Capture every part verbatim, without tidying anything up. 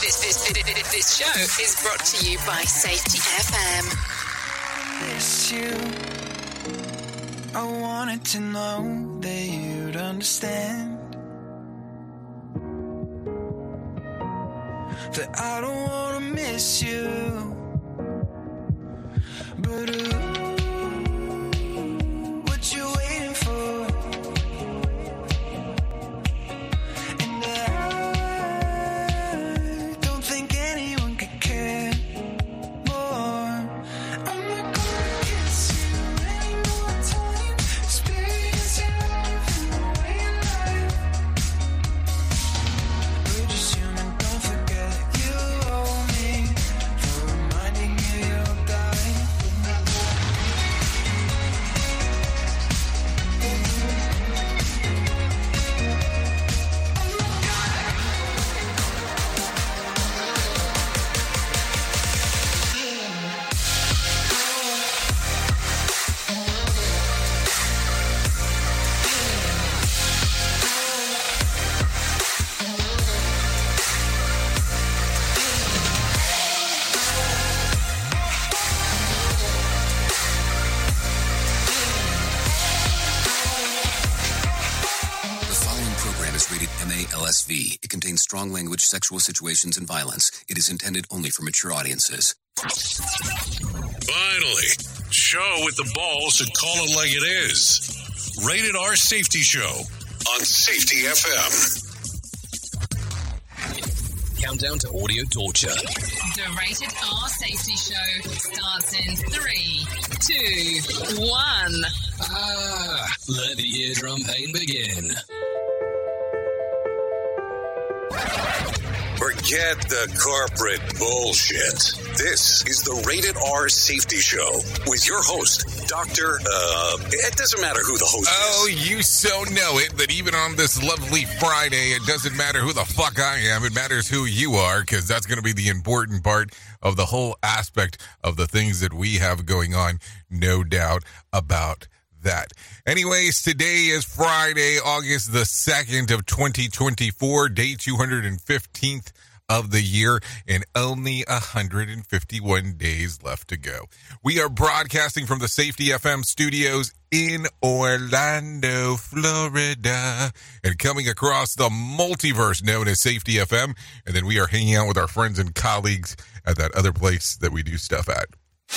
This, this, this, this show is brought to you by Safety F M. Miss you. I wanted to know that you'd understand that I don't want to miss you, but ooh, what you waiting for? And I don't think anyone could care more. I'm not gonna kiss you any more time. Experience your love in the way you live. We're just human, don't forget you owe me for reminding you you'll die. The following program is rated M A L S V. It contains strong language, sexual situations, and violence. It is intended only for mature audiences. Finally, show with the balls to call it like it is. Rated R Safety Show on Safety F M. Countdown to audio torture. The Rated R Safety Show starts in three, two, one. Ah, let the eardrum pain begin. Forget the corporate bullshit. This is the Rated R Safety Show with your host, Doctor Uh, it doesn't matter who the host Oh, is. you so know it that even on this lovely Friday, it doesn't matter who the fuck I am. It matters who you are, because that's going to be the important part of the whole aspect of the things that we have going on. No doubt about that. Anyways, today is Friday, August the second of twenty twenty-four, day two hundred fifteenth of the year, and only one hundred fifty-one days left to go. We are broadcasting from the Safety F M studios in Orlando, Florida, and coming across the multiverse known as Safety F M, and then we are hanging out with our friends and colleagues at that other place that we do stuff at.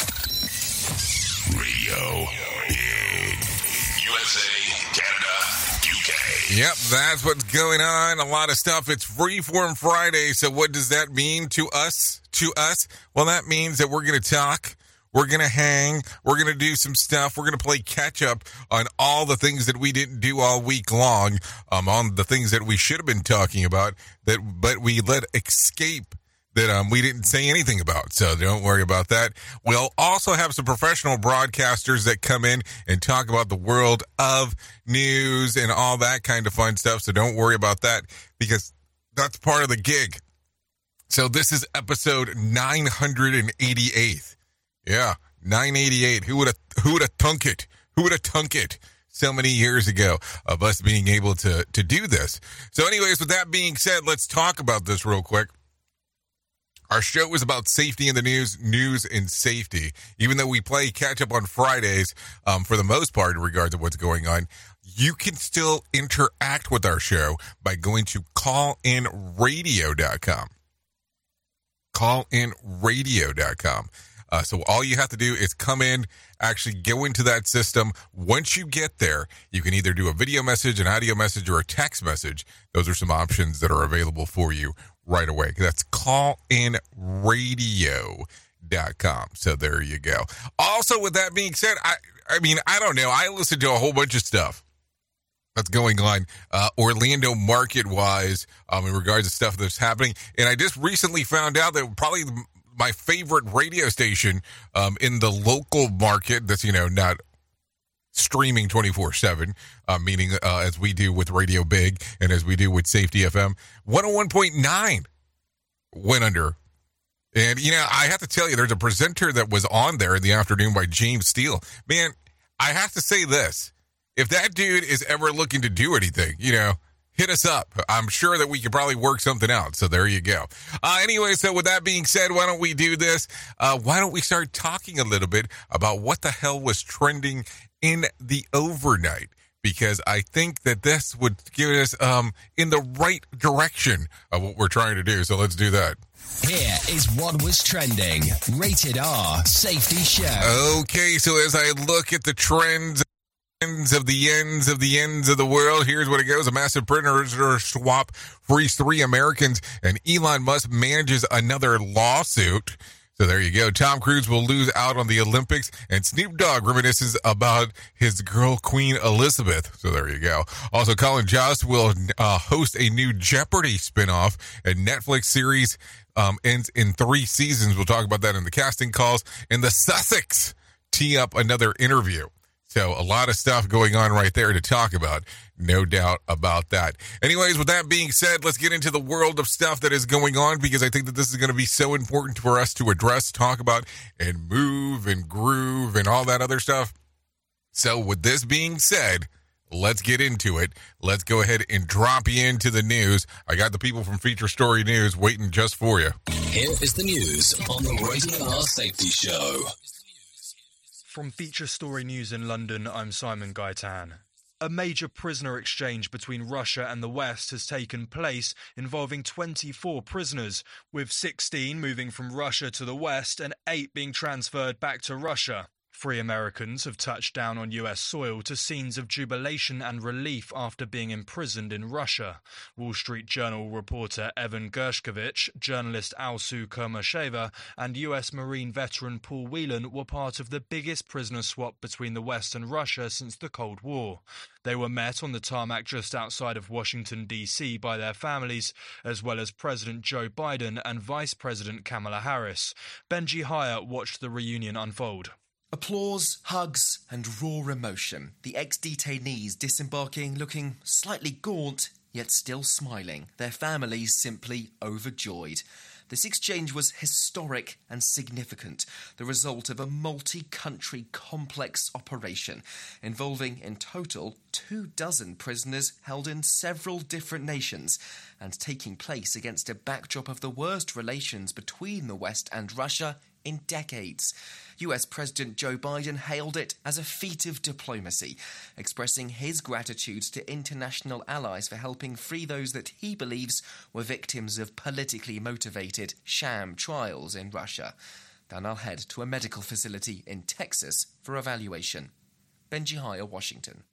Radio in U S A, Canada, U K. Yep, that's what's going on. A lot of stuff. It's Freeform Friday, so what does that mean to us? To us? Well, that means that we're going to talk. We're going to hang. We're going to do some stuff. We're going to play catch up on all the things that we didn't do all week long, um, on the things that we should have been talking about, that but we let escape, that um, we didn't say anything about. So don't worry about that. We'll also have some professional broadcasters that come in and talk about the world of news and all that kind of fun stuff. So don't worry about that, because that's part of the gig. So this is episode nine hundred eighty-eight. Yeah, nine eighty-eight. Who would have who would have thunk it? Who would have thunk it? So many years ago of us being able to to do this. So anyways, with that being said, let's talk about this real quick. Our show is about safety in the news, news and safety. Even though we play catch up on Fridays, um, for the most part, in regards to what's going on, you can still interact with our show by going to call in radio dot com. call in radio dot com. Uh, so all you have to do is come in, actually go into that system. Once you get there, you can either do a video message, an audio message, or a text message. Those are some options that are available for you right away. That's call in radio dot com. So there you go. Also, with that being said, I, I mean, I don't know. I listen to a whole bunch of stuff that's going on uh, Orlando market-wise um, in regards to stuff that's happening. And I just recently found out that probably my favorite radio station um, in the local market that's, you know, not streaming twenty-four seven, uh, meaning uh, as we do with Radio Big and as we do with Safety F M, one oh one point nine went under. And, you know, I have to tell you, there's a presenter that was on there in the afternoon by James Steele. Man, I have to say this. If that dude is ever looking to do anything, you know, hit us up. I'm sure that we could probably work something out. So there you go. Uh, anyway, so with that being said, why don't we do this? Uh, why don't we start talking a little bit about what the hell was trending in the overnight? Because I think that this would give us um, in the right direction of what we're trying to do. So let's do that. Here is what was trending. Rated R Safety Show. Okay, so as I look at the trends, ends of the ends of the ends of the world, here's what it goes. A massive printer swap frees three Americans, and Elon Musk manages another lawsuit. So there you go. Tom Cruise will lose out on the Olympics, and Snoop Dogg reminisces about his girl, Queen Elizabeth. So there you go. Also, Colin Jost will uh, host a new Jeopardy spinoff, a Netflix series um, ends in three seasons. We'll talk about that in the casting calls. And the Sussex tee up another interview. So a lot of stuff going on right there to talk about. No doubt about that. Anyways, with that being said, let's get into the world of stuff that is going on, because I think that this is going to be so important for us to address, talk about, and move and groove and all that other stuff. So with this being said, let's get into it. Let's go ahead and drop you into the news. I got the people from Feature Story News waiting just for you. Here is the news on the Rated R Safety Show. From Feature Story News in London, I'm Simon Gaitan. A major prisoner exchange between Russia and the West has taken place, involving twenty-four prisoners, with sixteen moving from Russia to the West and eight being transferred back to Russia. Three Americans have touched down on U S soil to scenes of jubilation and relief after being imprisoned in Russia. Wall Street Journal reporter Evan Gershkovich, journalist Alsu Kurmasheva, and U S Marine veteran Paul Whelan were part of the biggest prisoner swap between the West and Russia since the Cold War. They were met on the tarmac just outside of Washington, D C by their families, as well as President Joe Biden and Vice President Kamala Harris. Benji Hire watched the reunion unfold. Applause, hugs, and raw emotion. The ex-detainees disembarking looking slightly gaunt, yet still smiling. Their families simply overjoyed. This exchange was historic and significant, the result of a multi-country complex operation involving in total two dozen prisoners held in several different nations and taking place against a backdrop of the worst relations between the West and Russia in decades. U S President Joe Biden hailed it as a feat of diplomacy, expressing his gratitude to international allies for helping free those that he believes were victims of politically motivated sham trials in Russia. Then I'll head to a medical facility in Texas for evaluation. Benji Hire, Washington.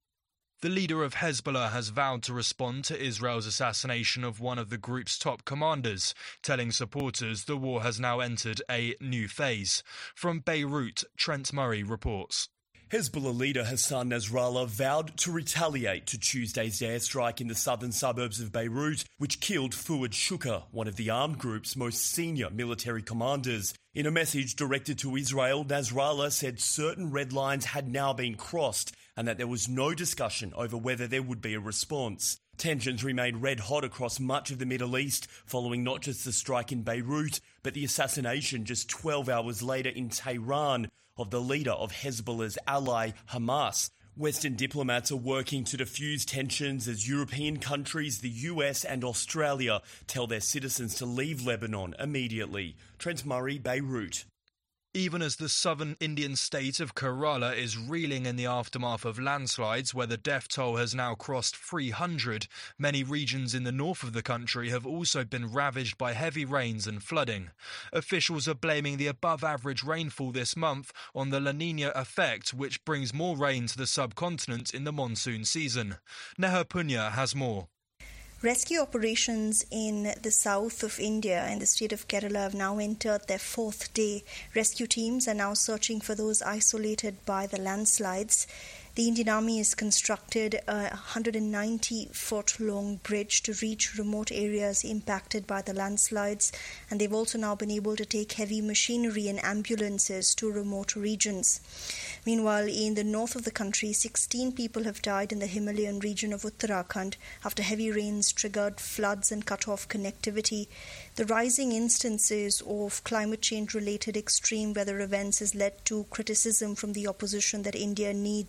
The leader of Hezbollah has vowed to respond to Israel's assassination of one of the group's top commanders, telling supporters the war has now entered a new phase. From Beirut, Trent Murray reports. Hezbollah leader Hassan Nasrallah vowed to retaliate to Tuesday's airstrike in the southern suburbs of Beirut, which killed Fuad Shukr, one of the armed group's most senior military commanders. In a message directed to Israel, Nasrallah said certain red lines had now been crossed and that there was no discussion over whether there would be a response. Tensions remained red hot across much of the Middle East, following not just the strike in Beirut, but the assassination just twelve hours later in Tehran of the leader of Hezbollah's ally, Hamas. Western diplomats are working to diffuse tensions as European countries, the U S and Australia tell their citizens to leave Lebanon immediately. Trent Murray, Beirut. Even as the southern Indian state of Kerala is reeling in the aftermath of landslides where the death toll has now crossed three hundred, many regions in the north of the country have also been ravaged by heavy rains and flooding. Officials are blaming the above-average rainfall this month on the La Niña effect, which brings more rain to the subcontinent in the monsoon season. Neha Punya has more. Rescue operations in the south of India and the state of Kerala have now entered their fourth day. Rescue teams are now searching for those isolated by the landslides. The Indian Army has constructed a one hundred ninety foot long bridge to reach remote areas impacted by the landslides, and they've also now been able to take heavy machinery and ambulances to remote regions. Meanwhile, in the north of the country, sixteen people have died in the Himalayan region of Uttarakhand after heavy rains triggered floods and cut off connectivity. The rising instances of climate change-related extreme weather events has led to criticism from the opposition that India needs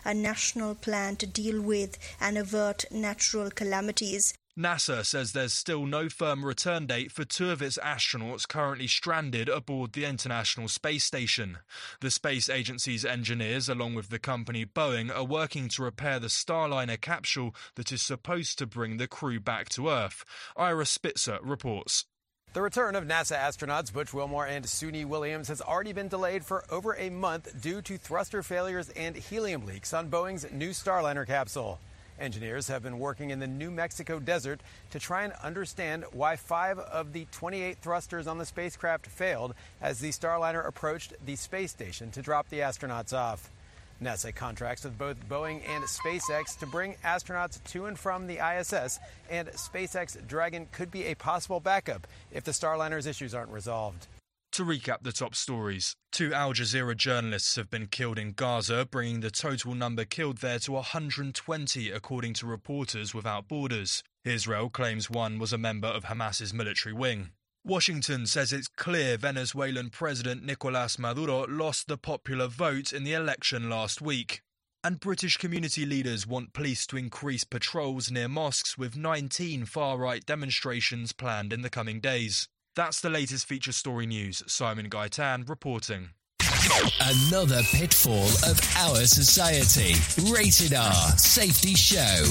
a national plan to deal with and avert natural calamities. NASA says there's still no firm return date for two of its astronauts currently stranded aboard the International Space Station. The space agency's engineers, along with the company Boeing, are working to repair the Starliner capsule that is supposed to bring the crew back to Earth. Ira Spitzer reports. The return of NASA astronauts Butch Wilmore and Suni Williams has already been delayed for over a month due to thruster failures and helium leaks on Boeing's new Starliner capsule. Engineers have been working in the New Mexico desert to try and understand why five of the twenty-eight thrusters on the spacecraft failed as the Starliner approached the space station to drop the astronauts off. NASA contracts with both Boeing and SpaceX to bring astronauts to and from the I S S, and SpaceX Dragon could be a possible backup if the Starliner's issues aren't resolved. To recap the top stories, two Al Jazeera journalists have been killed in Gaza, bringing the total number killed there to one hundred twenty, according to Reporters Without Borders. Israel claims one was a member of Hamas's military wing. Washington says it's clear Venezuelan President Nicolás Maduro lost the popular vote in the election last week. And British community leaders want police to increase patrols near mosques, with nineteen far-right demonstrations planned in the coming days. That's the latest feature story news. Simon Gaitan reporting. Another pitfall of our society. Rated R Safety Show.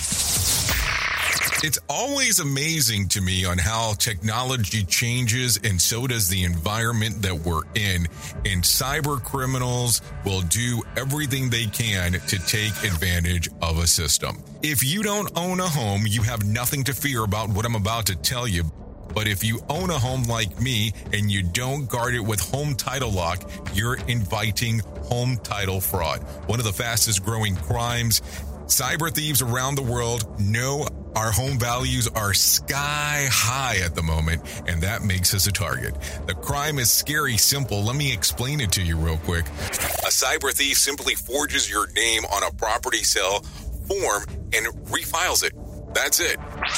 It's always amazing to me on how technology changes, and so does the environment that we're in. And cyber criminals will do everything they can to take advantage of a system. If you don't own a home, you have nothing to fear about what I'm about to tell you. But if you own a home like me and you don't guard it with Home Title Lock, you're inviting home title fraud. One of the fastest growing crimes. Cyber thieves around the world know our home values are sky high at the moment, and that makes us a target. The crime is scary simple. Let me explain it to you real quick. A cyber thief simply forges your name on a property sale form and refiles it. That's it.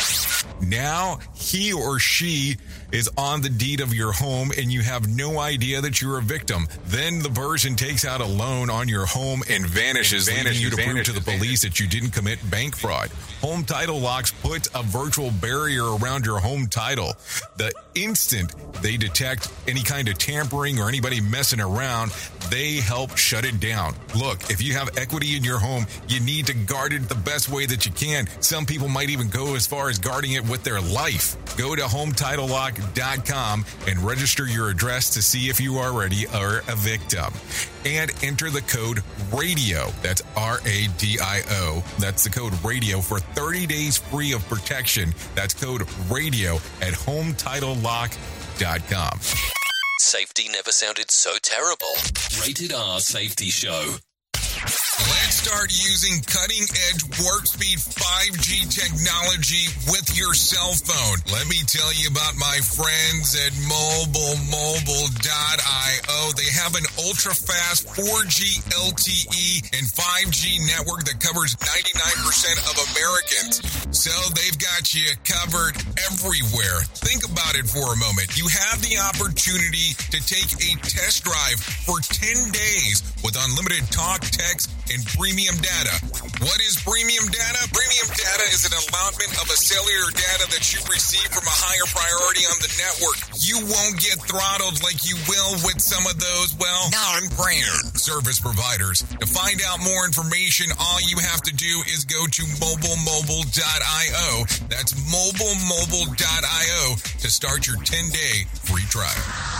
Now he or she is on the deed of your home and you have no idea that you're a victim. Then the person takes out a loan on your home and vanishes, and vanishes leaving you to vanishes, prove to the police vanishes. that you didn't commit bank fraud. Home Title Locks puts a virtual barrier around your home title. The instant they detect any kind of tampering or anybody messing around, they help shut it down. Look, if you have equity in your home, you need to guard it the best way that you can. Some people might even go as far as guarding it with their life. Go to home title lock dot com and register your address to see if you already are a victim. And enter the code RADIO. That's R A D I O. That's the code RADIO for thirty days free of protection. That's code RADIO at home title lock dot com. Safety never sounded so terrible. Rated R Safety Show. Let's start using cutting-edge warp speed five G technology with your cell phone. Let me tell you about my friends at mobile mobile dot io. They have an ultra-fast four G L T E and five G network that covers ninety-nine percent of Americans. So they've got you covered everywhere. Think about it for a moment. You have the opportunity to take a test drive for ten days with unlimited talk, text, and premium data. What is premium data? Premium data is an allotment of a cellular data that you receive from a higher priority on the network. You won't get throttled like you will with some of those, well, non-brand service providers. To find out more information, all you have to do is go to mobile mobile dot io. That's mobile mobile dot io to start your ten-day free trial.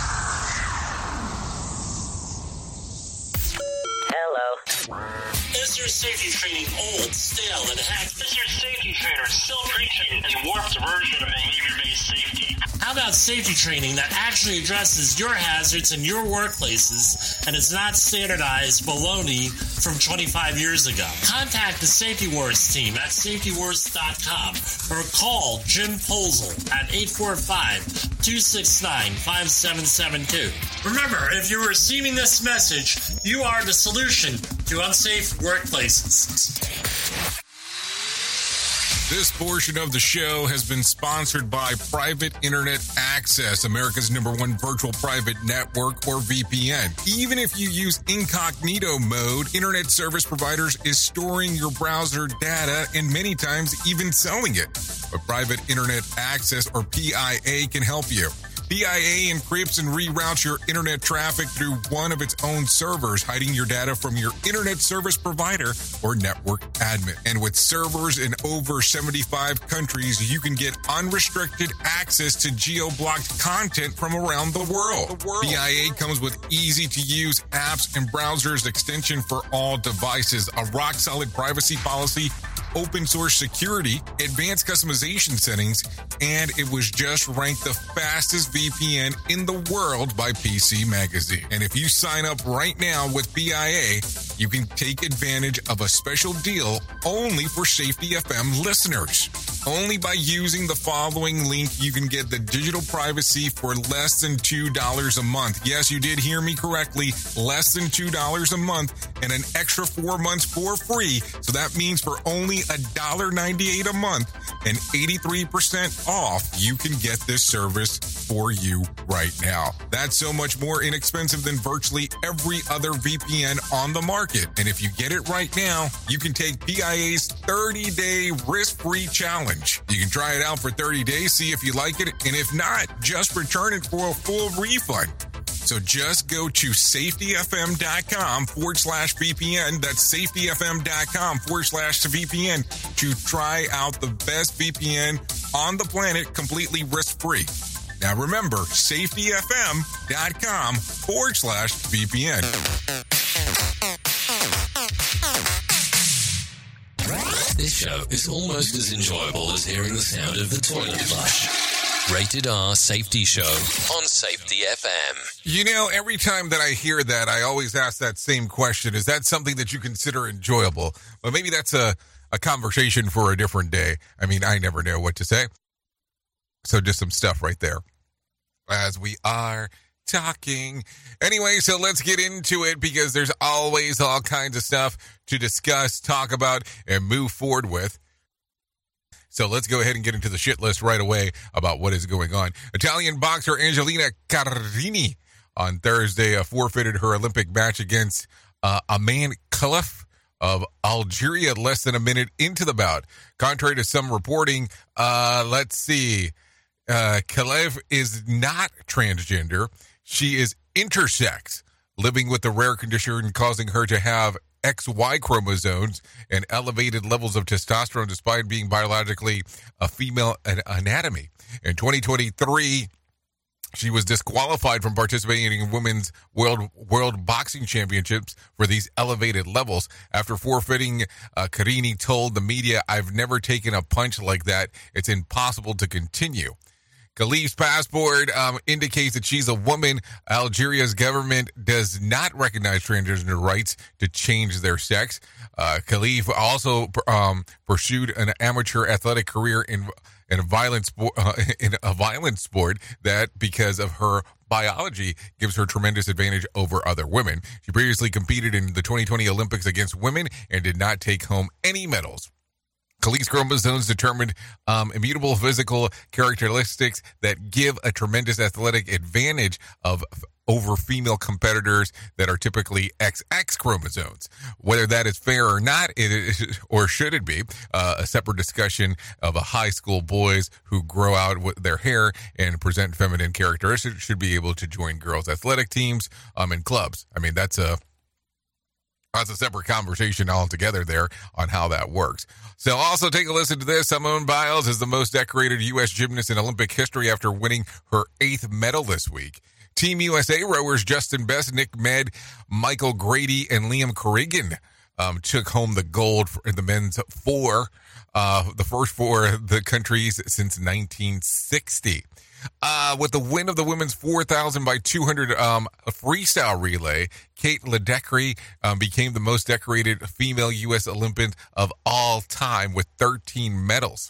Hello. Is your safety training old, stale, and hacked? Is your safety trainer still preaching a warped version of behavior-based safety? How about safety training that actually addresses your hazards in your workplaces and is not standardized baloney from twenty-five years ago? Contact the Safety Wars team at safety wars dot com or call Jim Posel at eight four five, two six nine, five seven seven two. Remember, if you're receiving this message, you are the solution to unsafe workplaces. This portion of the show has been sponsored by Private Internet Access, America's number one virtual private network, or V P N. Even if you use incognito mode, internet service providers is storing your browser data and many times even selling it. But Private Internet Access, or P I A, can help you. P I A encrypts and reroutes your internet traffic through one of its own servers, hiding your data from your internet service provider or network admin. And with servers in over seventy-five countries, you can get unrestricted access to geo-blocked content from around the world. The world. P I A comes with easy-to-use apps and browsers extension for all devices, a rock-solid privacy policy, open source security, advanced customization settings, and it was just ranked the fastest V P N in the world by P C Magazine. And if you sign up right now with P I A, you can take advantage of a special deal only for Safety F M listeners. Only by using the following link, you can get the digital privacy for less than two dollars a month. Yes, you did hear me correctly. Less than two dollars a month and an extra four months for free. So that means for only one dollar ninety-eight a month and eighty-three percent off, you can get this service for you right now. That's so much more inexpensive than virtually every other V P N on the market. And if you get it right now, you can take P I A's thirty-day risk-free challenge. You can try it out for thirty days, see if you like it, and if not, just return it for a full refund. So just go to safetyfm.com forward slash VPN. That's safetyfm.com forward slash VPN to try out the best V P N on the planet completely risk-free. Now remember, safetyfm.com forward slash VPN. This show is almost as enjoyable as hearing the sound of the toilet flush. Rated R Safety Show on Safety F M. You know, every time that I hear that, I always ask that same question. Is that something that you consider enjoyable? But maybe that's a, a conversation for a different day. I mean, I never know what to say. So just some stuff right there as we are talking. Anyway, so let's get into it because there's always all kinds of stuff to discuss, talk about, and move forward with. So let's go ahead and get into the shit list right away about what is going on. Italian boxer Angelina Carini on Thursday uh, forfeited her Olympic match against uh, Aman Khalif of Algeria less than a minute into the bout. Contrary to some reporting, uh, let's see, uh, Khalif is not transgender. She is intersex, living with the rare condition causing her to have X Y chromosomes and elevated levels of testosterone despite being biologically a female anatomy. In twenty twenty-three, she was disqualified from participating in women's world world boxing championships for these elevated levels. After forfeiting, uh, Carini told the media, "I've never taken a punch like that. It's impossible to continue." Khalif's passport um, indicates that she's a woman. Algeria's government does not recognize transgender rights to change their sex. Uh, Khalif also um, pursued an amateur athletic career in in a violent sport, uh, in a violent sport that, because of her biology, gives her tremendous advantage over other women. She previously competed in the twenty twenty Olympics against women and did not take home any medals. Khalif's chromosomes determined um, immutable physical characteristics that give a tremendous athletic advantage of over female competitors that are typically X X chromosomes. Whether that is fair or not, it is, or should it be, uh, a separate discussion of a high school boys who grow out with their hair and present feminine characteristics should be able to join girls' athletic teams um, and clubs. I mean, that's a That's a separate conversation altogether there on how that works. So also take a listen to this. Simone Biles is the most decorated U S gymnast in Olympic history after winning her eighth medal this week. Team U S A rowers Justin Best, Nick Med, Michael Grady, and Liam Corrigan um, took home the gold for the men's four, uh, the first for the countries since nineteen sixty. Uh, with the win of the women's four thousand by two hundred um, freestyle relay, Kate Ledecky um, became the most decorated female U S Olympian of all time with thirteen medals.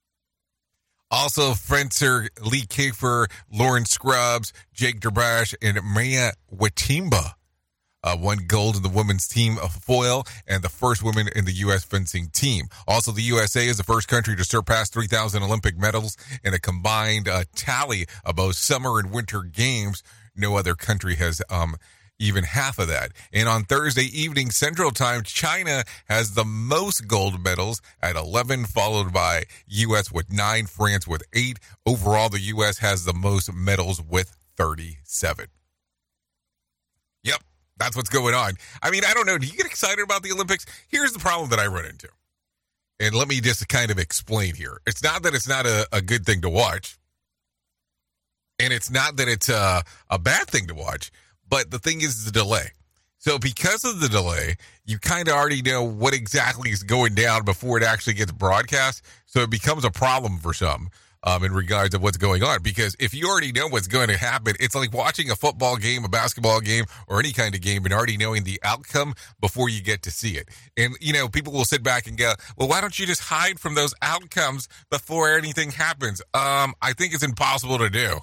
Also, fencer Lee Kafer, Lauren Scruggs, Jake Derbash, and Maya Watimba Uh, won gold in the women's team of foil and the first woman in the U S fencing team. Also, the U S A is the first country to surpass three thousand Olympic medals in a combined uh, tally of both summer and winter games. No other country has um, even half of that. And on Thursday evening Central Time, China has the most gold medals at eleven, followed by U S with nine, France with eight. Overall, the U S has the most medals with thirty-seven. Yep. That's what's going on. I mean, I don't know. Do you get excited about the Olympics? Here's the problem that I run into. And let me just kind of explain here. It's not that it's not a, a good thing to watch. And it's not that it's a, a bad thing to watch. But the thing is the delay. So because of the delay, you kind of already know what exactly is going down before it actually gets broadcast. So it becomes a problem for some. Um, in regards to what's going on, because if you already know what's going to happen, it's like watching a football game, a basketball game, or any kind of game and already knowing the outcome before you get to see it. And, you know, people will sit back and go, well, why don't you just hide from those outcomes before anything happens? Um, I think it's impossible to do.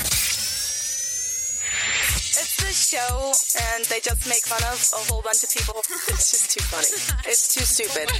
Show, and they just make fun of a whole bunch of people. It's just too funny. It's too stupid.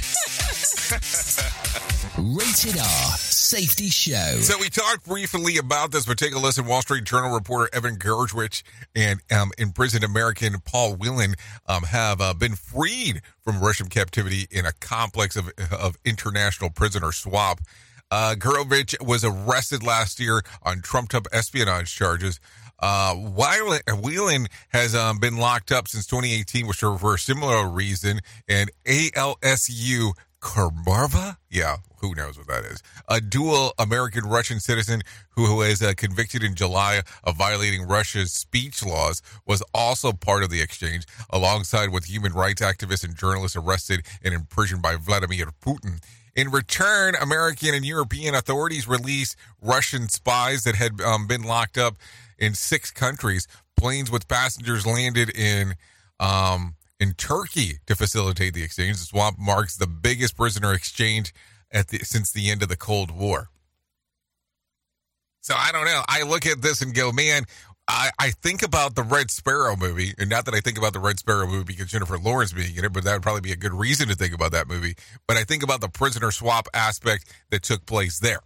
Rated R Safety Show. So we talked briefly about this, but take a listen. Wall Street Journal reporter Evan Gershwich and um, imprisoned American Paul Whelan um, have uh, been freed from Russian captivity in a complex of, of international prisoner swap. Uh, Gershwich was arrested last year on trumped-up espionage charges. Uh, Whelan has um, been locked up since twenty eighteen, which are for a similar reason. And A L S U Karmarva? Yeah, who knows what that is. A dual American-Russian citizen who, who was uh, convicted in July of violating Russia's speech laws was also part of the exchange, alongside with human rights activists and journalists arrested and imprisoned by Vladimir Putin. In return, American and European authorities released Russian spies that had um, been locked up in six countries. Planes with passengers landed in um, in Turkey to facilitate the exchange. The swap marks the biggest prisoner exchange at the, since the end of the Cold War. So I don't know. I look at this and go, man, I, I think about the Red Sparrow movie, and not that I think about the Red Sparrow movie because Jennifer Lawrence being in it, but that would probably be a good reason to think about that movie. But I think about the prisoner swap aspect that took place there.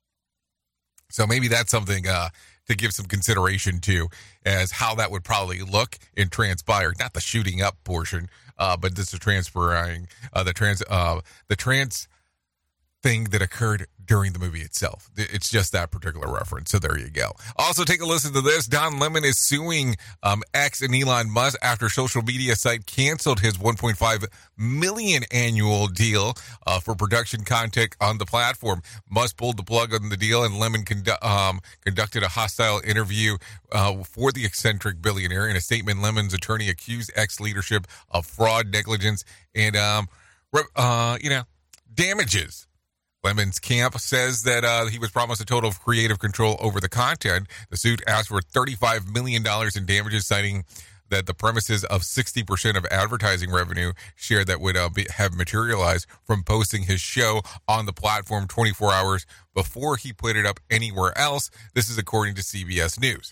So maybe that's something uh, to give some consideration to, as how that would probably look and transpire. Not the shooting up portion, uh, but just the transpiring, uh, the trans, uh, the trans thing that occurred during the movie itself. It's just that particular reference. So there you go. Also, take a listen to this. Don Lemon is suing um, X and Elon Musk after social media site canceled his one point five million dollars annual deal uh, for production content on the platform. Musk pulled the plug on the deal, and Lemon condu- um, conducted a hostile interview uh, for the eccentric billionaire. In a statement, Lemon's attorney accused X leadership of fraud, negligence, and um, uh, you know, damages. Lemon's camp says that uh, he was promised a total of creative control over the content. The suit asked for thirty-five million dollars in damages, citing that the premises of sixty percent of advertising revenue share that would uh, be, have materialized from posting his show on the platform twenty-four hours before he put it up anywhere else. This is according to C B S News.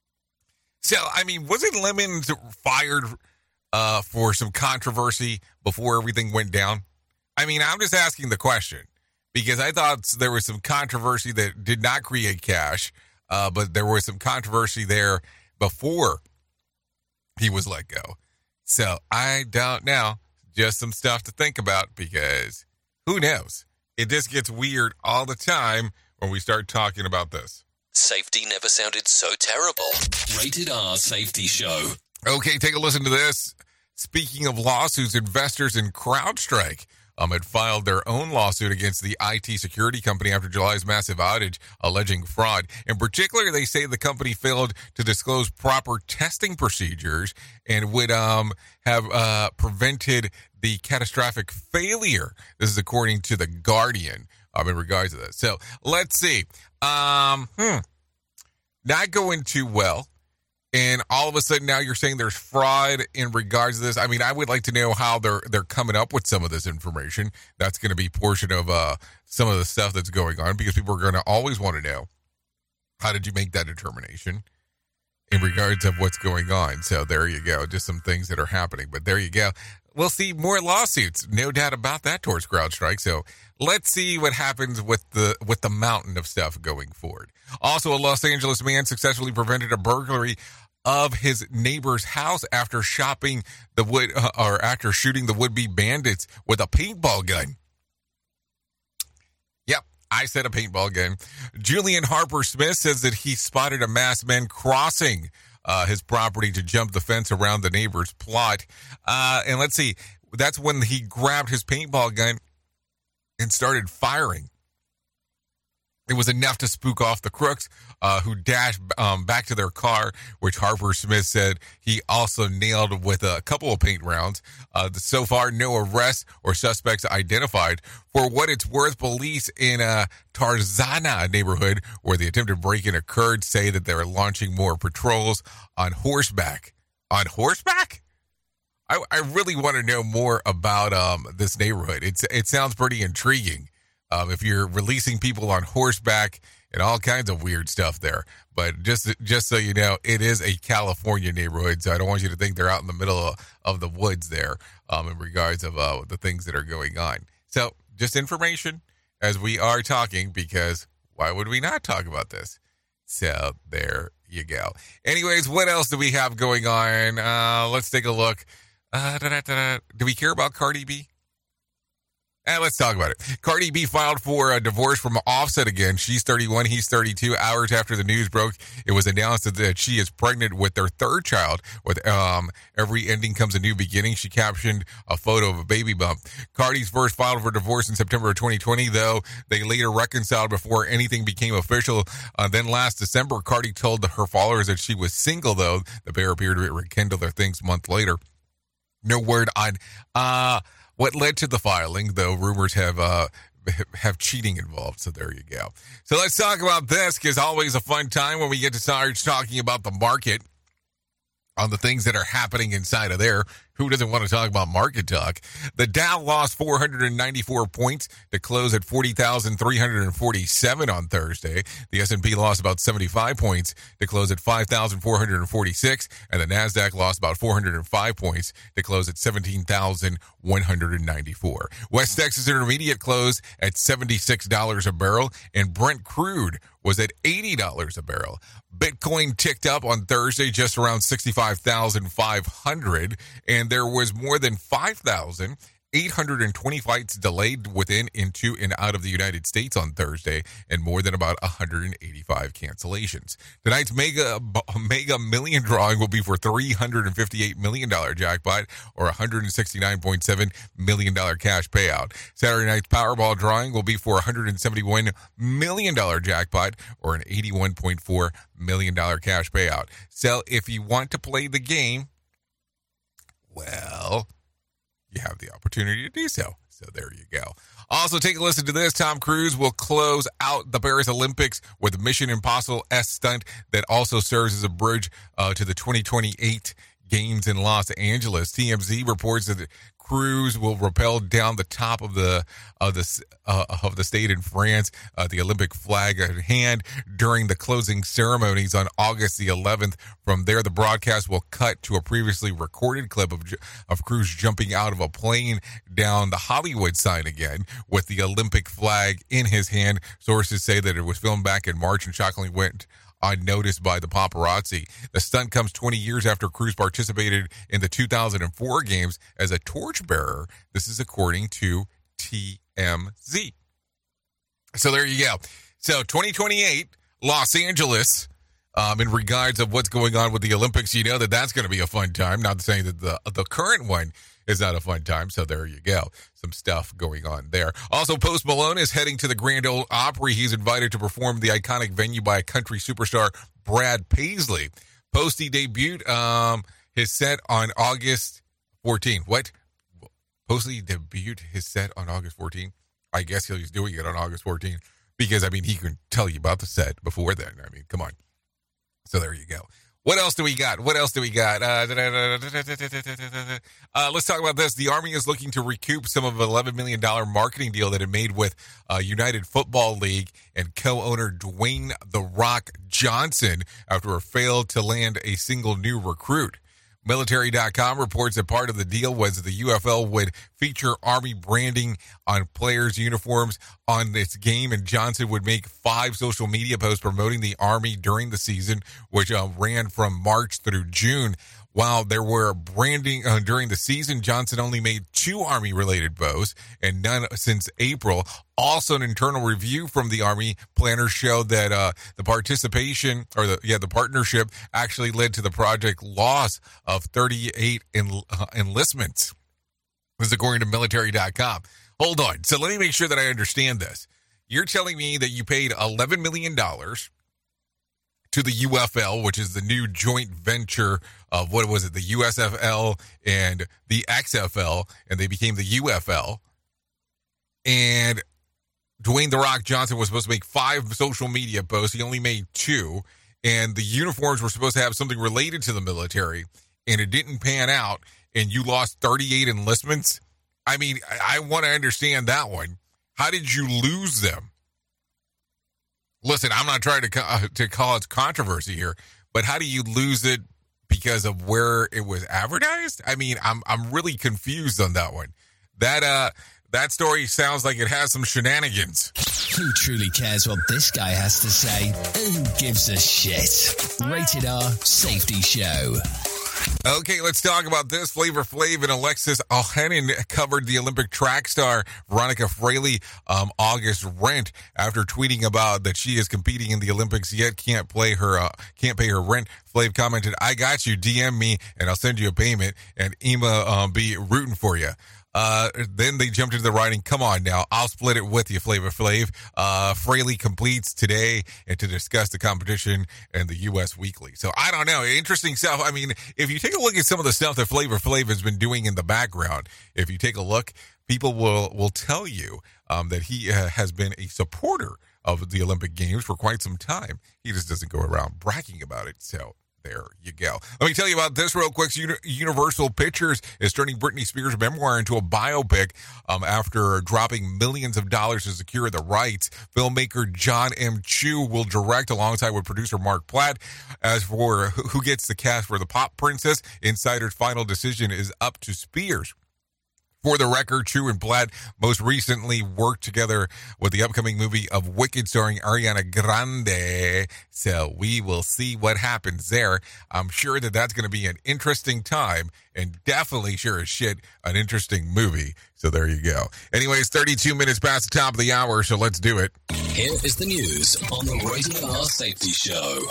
So, I mean, wasn't Lemon fired uh, for some controversy before everything went down? I mean, I'm just asking the question. Because I thought there was some controversy that did not create cash, uh, but there was some controversy there before he was let go. So I don't know. Just some stuff to think about, because who knows? It just gets weird all the time when we start talking about this. Safety never sounded so terrible. Rated R Safety Show. Okay, take a listen to this. Speaking of lawsuits, investors in CrowdStrike Um, had filed their own lawsuit against the I T security company after July's massive outage, alleging fraud. In particular, they say the company failed to disclose proper testing procedures and would um, have uh, prevented the catastrophic failure. This is according to The Guardian um, in regards to this. So let's see. Um, hmm. Not going too well. And all of a sudden now you're saying there's fraud in regards to this. I mean, I would like to know how they're they're coming up with some of this information. That's going to be portion of uh, some of the stuff that's going on, because people are going to always want to know, how did you make that determination? in regards of what's going on. So there you go. Just some things that are happening. But there you go. We'll see more lawsuits. No doubt about that towards CrowdStrike. So let's see what happens with the with the mountain of stuff going forward. Also, a Los Angeles man successfully prevented a burglary of his neighbor's house after shopping the wood uh, or after shooting the would-be bandits with a paintball gun. Yep, I said a paintball gun. Julian Harper Smith says that he spotted a masked man crossing uh, his property to jump the fence around the neighbor's plot. Uh, and let's see, that's when he grabbed his paintball gun and started firing. It was enough to spook off the crooks uh, who dashed um, back to their car, which Harper Smith said he also nailed with a couple of paint rounds. Uh, so far, no arrests or suspects identified. For what it's worth, police in a Tarzana neighborhood where the attempted break-in occurred say that they're launching more patrols on horseback. On horseback? I, I really want to know more about um, this neighborhood. It's, it sounds pretty intriguing. Um, if you're releasing people on horseback and all kinds of weird stuff there. But just just so you know, it is a California neighborhood, so I don't want you to think they're out in the middle of, of the woods there um, in regards of uh, the things that are going on. So just information as we are talking, because why would we not talk about this? So there you go. Anyways, what else do we have going on? Uh, let's take a look. Uh, da, da, da, da. Do we care about Cardi B? Eh, let's talk about it. Cardi B filed for a divorce from Offset again. She's thirty-one, he's thirty-two. Hours after the news broke, it was announced that she is pregnant with their third child. With um, every ending comes a new beginning. She captioned a photo of a baby bump. Cardi's first filed for divorce in September of twenty twenty, though they later reconciled before anything became official. Uh, then last December, Cardi told her followers that she was single, though. The pair appeared to rekindle their things a month later. No word on... Uh, What led to the filing, though rumors have uh, have cheating involved. So there you go. So let's talk about this, because always a fun time when we get to start talking about the market on the things that are happening inside of there. Who doesn't want to talk about market talk? The Dow lost four hundred ninety-four points to close at forty thousand three hundred forty-seven on Thursday. The S and P lost about seventy-five points to close at five thousand four hundred forty-six, and the NASDAQ lost about four hundred five points to close at seventeen thousand one hundred ninety-four. West Texas Intermediate closed at seventy-six dollars a barrel, and Brent crude was at eighty dollars a barrel. Bitcoin ticked up on Thursday just around sixty-five thousand five hundred, and there was more than five thousand eight hundred twenty flights delayed within, into, and out of the United States on Thursday, and more than about one hundred eighty-five cancellations. Tonight's mega mega million drawing will be for three hundred fifty-eight million dollars jackpot, or one hundred sixty-nine point seven million dollars cash payout. Saturday night's Powerball drawing will be for one hundred seventy-one million dollars jackpot, or an eighty-one point four million dollars cash payout. So if you want to play the game, well, you have the opportunity to do so. So there you go. Also, take a listen to this. Tom Cruise will close out the Paris Olympics with a Mission Impossible-esque stunt that also serves as a bridge uh, to the twenty twenty-eight Games in Los Angeles. T M Z reports that Cruise will rappel down the top of the of the uh, of the state in France, uh, the Olympic flag at hand, during the closing ceremonies on August the eleventh. From there, the broadcast will cut to a previously recorded clip of of Cruise jumping out of a plane down the Hollywood sign again with the Olympic flag in his hand. Sources say that it was filmed back in March and shockingly went unnoticed by the paparazzi. The stunt comes twenty years after Cruise participated in the two thousand four games as a torchbearer. This is according to T M Z. So there you go. So twenty twenty-eight, Los Angeles, um, in regards of what's going on with the Olympics, you know that that's going to be a fun time. Not saying that the the current one is not a fun time. So there you go. Some stuff going on there. Also, Post Malone is heading to the Grand Ole Opry. He's invited to perform the iconic venue by country superstar Brad Paisley. Posty debuted um, his set on August fourteenth. What? Posty debuted his set on August fourteenth? I guess he's doing it on August fourteenth because, I mean, he can tell you about the set before then. I mean, come on. So there you go. What else do we got? What else do we got? Uh, uh, let's talk about this. The Army is looking to recoup some of an eleven million dollars marketing deal that it made with uh, United Football League and co-owner Dwayne "The Rock" Johnson after it failed to land a single new recruit. Military dot com reports that part of the deal was the U F L would feature Army branding on players' uniforms on its game, and Johnson would make five social media posts promoting the Army during the season, which uh, ran from March through June. While there were branding uh, during the season, Johnson only made two Army-related posts and none since April. Also, an internal review from the Army planners showed that uh, the participation or the yeah the partnership actually led to the project loss of thirty-eight en- uh, enlistments. This is according to military dot com. Hold on. So let me make sure that I understand this. You're telling me that you paid eleven million dollars to the U F L, which is the new joint venture of, what was it, the U S F L and the X F L, and they became the U F L. And Dwayne "The Rock" Johnson was supposed to make five social media posts. He only made two. And the uniforms were supposed to have something related to the military, and it didn't pan out, and you lost thirty-eight enlistments? I mean, I, I want to understand that one. How did you lose them? Listen, I'm not trying to uh, to cause controversy here, but how do you lose it because of where it was advertised? I mean, I'm I'm really confused on that one. That uh that story sounds like it has some shenanigans. Who truly cares what this guy has to say? Who gives a shit? Rated R Safety Show. Okay, let's talk about this. Flavor Flav and Alexis Ohanian covered the Olympic track star Veronica Fraley um, August rent after tweeting about that she is competing in the Olympics yet can't play her uh, can't pay her rent. Flav commented, "I got you. D M me and I'll send you a payment, and Ema um, be rooting for you." Uh, then they jumped into the writing. "Come on now, I'll split it with you, Flavor Flav." Uh, Fraley completes today and to discuss the competition and the U S Weekly. So I don't know. Interesting stuff. I mean, if you take a look at some of the stuff that Flavor Flav has been doing in the background, if you take a look, people will, will tell you um, that he uh, has been a supporter of the Olympic Games for quite some time. He just doesn't go around bragging about it. So there you go. Let me tell you about this real quick. Uni- Universal Pictures is turning Britney Spears' memoir into a biopic um, after dropping millions of dollars to secure the rights. Filmmaker John M. Chu will direct alongside with producer Mark Platt. As for who gets the cast for the pop princess, Insider's final decision is up to Spears. For the record, Chu and Platt most recently worked together with the upcoming movie of Wicked starring Ariana Grande. So we will see what happens there. I'm sure that that's going to be an interesting time and definitely sure as shit an interesting movie. So there you go. Anyways, thirty-two minutes past the top of the hour, so let's do it. Here is the news on the Rated R Safety Show.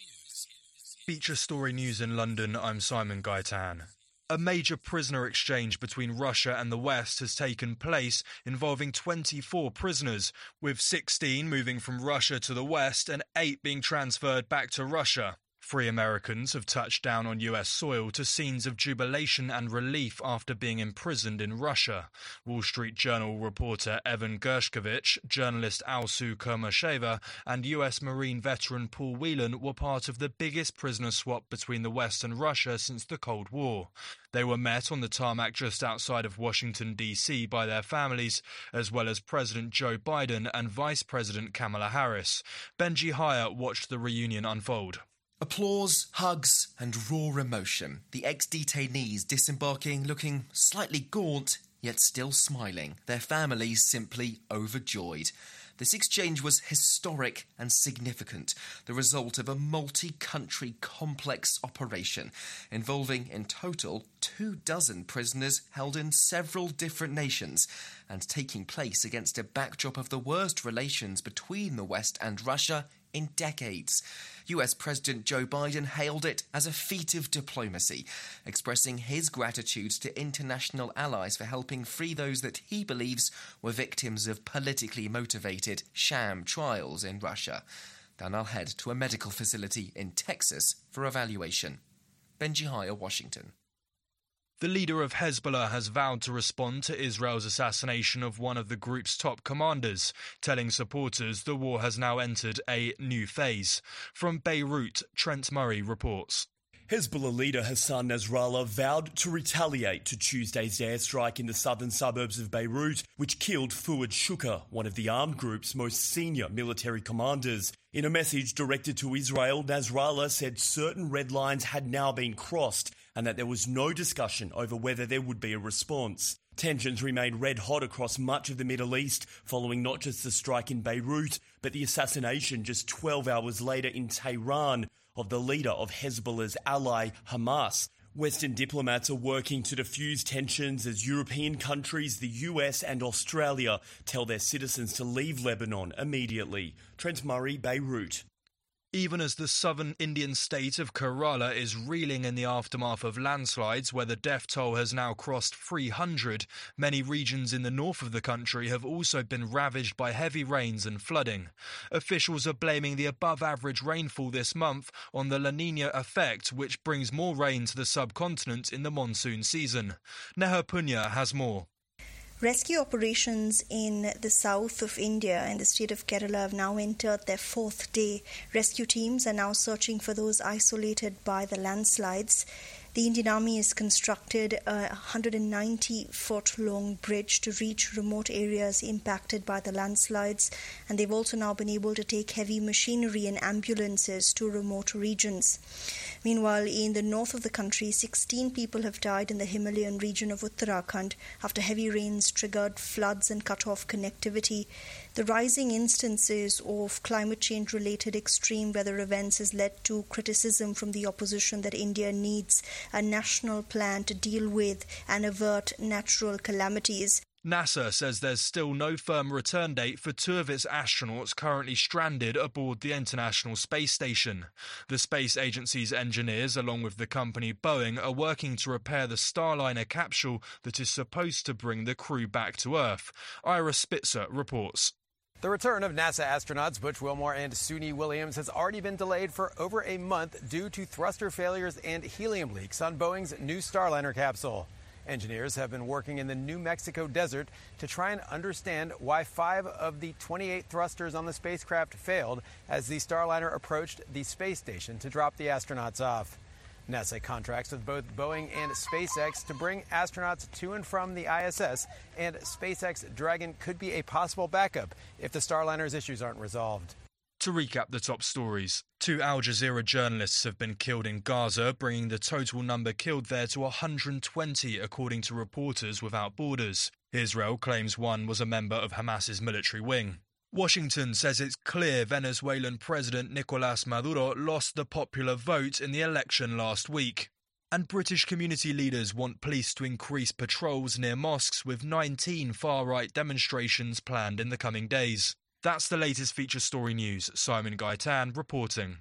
Feature story news in London, I'm Simon Gaitan. A major prisoner exchange between Russia and the West has taken place involving twenty-four prisoners, with sixteen moving from Russia to the West and eight being transferred back to Russia. Three Americans have touched down on U S soil to scenes of jubilation and relief after being imprisoned in Russia. Wall Street Journal reporter Evan Gershkovich, journalist Alsu Kurmasheva, and U S Marine veteran Paul Whelan were part of the biggest prisoner swap between the West and Russia since the Cold War. They were met on the tarmac just outside of Washington, D C by their families, as well as President Joe Biden and Vice President Kamala Harris. Benji Hyatt watched the reunion unfold. Applause, hugs, and raw emotion. The ex-detainees disembarking looking slightly gaunt, yet still smiling. Their families simply overjoyed. This exchange was historic and significant, the result of a multi-country complex operation involving in total two dozen prisoners held in several different nations and taking place against a backdrop of the worst relations between the West and Russia in decades. U S President Joe Biden hailed it as a feat of diplomacy, expressing his gratitude to international allies for helping free those that he believes were victims of politically motivated sham trials in Russia. Then I'll head to a medical facility in Texas for evaluation. Benji Hire, Washington. The leader of Hezbollah has vowed to respond to Israel's assassination of one of the group's top commanders, telling supporters the war has now entered a new phase. From Beirut, Trent Murray reports. Hezbollah leader Hassan Nasrallah vowed to retaliate to Tuesday's airstrike in the southern suburbs of Beirut, which killed Fouad Shukr, one of the armed group's most senior military commanders. In a message directed to Israel, Nasrallah said certain red lines had now been crossed and that there was no discussion over whether there would be a response. Tensions remained red hot across much of the Middle East, following not just the strike in Beirut, but the assassination just twelve hours later in Tehran of the leader of Hezbollah's ally, Hamas. Western diplomats are working to diffuse tensions as European countries, the U S and Australia tell their citizens to leave Lebanon immediately. Trent Murray, Beirut. Even as the southern Indian state of Kerala is reeling in the aftermath of landslides where the death toll has now crossed three hundred, many regions in the north of the country have also been ravaged by heavy rains and flooding. Officials are blaming the above-average rainfall this month on the La Niña effect, which brings more rain to the subcontinent in the monsoon season. Neha Punya has more. Rescue operations in the south of India and the state of Kerala have now entered their fourth day. Rescue teams are now searching for those isolated by the landslides. The Indian Army has constructed a one hundred ninety foot long bridge to reach remote areas impacted by the landslides, and they've also now been able to take heavy machinery and ambulances to remote regions. Meanwhile, in the north of the country, sixteen people have died in the Himalayan region of Uttarakhand after heavy rains triggered floods and cut off connectivity. The rising instances of climate change-related extreme weather events has led to criticism from the opposition that India needs a national plan to deal with and avert natural calamities. NASA says there's still no firm return date for two of its astronauts currently stranded aboard the International Space Station. The space agency's engineers, along with the company Boeing, are working to repair the Starliner capsule that is supposed to bring the crew back to Earth. Ira Spitzer reports. The return of NASA astronauts Butch Wilmore and Suni Williams has already been delayed for over a month due to thruster failures and helium leaks on Boeing's new Starliner capsule. Engineers have been working in the New Mexico desert to try and understand why five of the twenty-eight thrusters on the spacecraft failed as the Starliner approached the space station to drop the astronauts off. NASA contracts with both Boeing and SpaceX to bring astronauts to and from the I S S, and SpaceX Dragon could be a possible backup if the Starliner's issues aren't resolved. To recap the top stories, two Al Jazeera journalists have been killed in Gaza, bringing the total number killed there to one hundred twenty, according to Reporters Without Borders. Israel claims one was a member of Hamas's military wing. Washington says it's clear Venezuelan President Nicolás Maduro lost the popular vote in the election last week. And British community leaders want police to increase patrols near mosques, with nineteen far-right demonstrations planned in the coming days. That's the latest feature story news. Simon Gaitan reporting.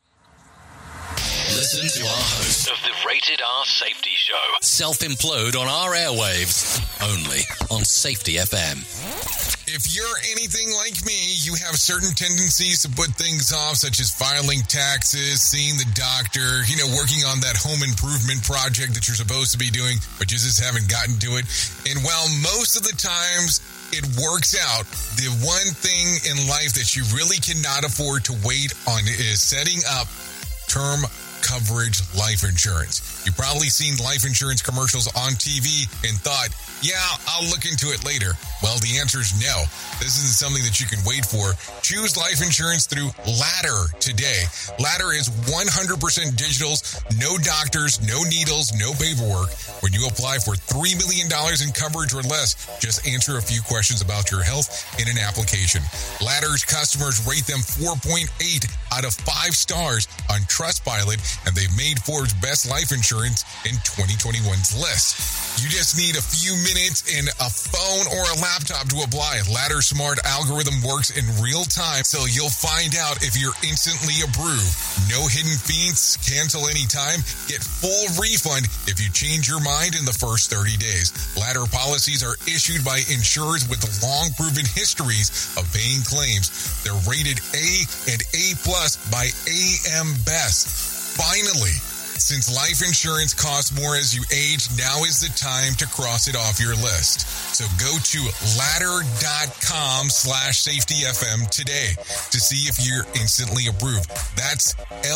Listen to our host of the Rated R Safety Show. Self-implode on our airwaves. Only on Safety F M. If you're anything like me, you have certain tendencies to put things off, such as filing taxes, seeing the doctor, you know, working on that home improvement project that you're supposed to be doing, but you just haven't gotten to it. And while most of the times it works out, the one thing in life that you really cannot afford to wait on is setting up term coverage life insurance. You've probably seen life insurance commercials on T V and thought, yeah, I'll look into it later. Well, the answer is no. This isn't something that you can wait for. Choose life insurance through Ladder today. Ladder is one hundred percent digitals, no doctors, no needles, no paperwork. When you apply for three million dollars in coverage or less, just answer a few questions about your health in an application. Ladder's customers rate them four point eight out of five stars on Trustpilot, and they've made Forbes Best Life Insurance in twenty twenty-one's list. You just need a few minutes and a phone or a laptop to apply. Ladder's smart algorithm works in real time, so you'll find out if you're instantly approved. No hidden fees, cancel anytime, get full refund if you change your mind in the first thirty days. Ladder policies are issued by insurers with long proven histories of paying claims. They're rated A and A plus by A M Best. Finally, Since life insurance costs more as you age, now is the time to cross it off your list. So go to ladder.com slash safety FM today to see if you're instantly approved. That's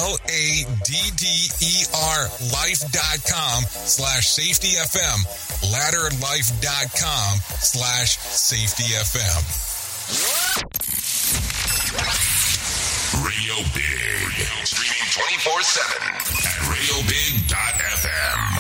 L-A-D-D-E-R life.com slash safety FM. Ladderlife.com slash safety FM. Radio Big. Streaming twenty-four seven at radio big dot f m.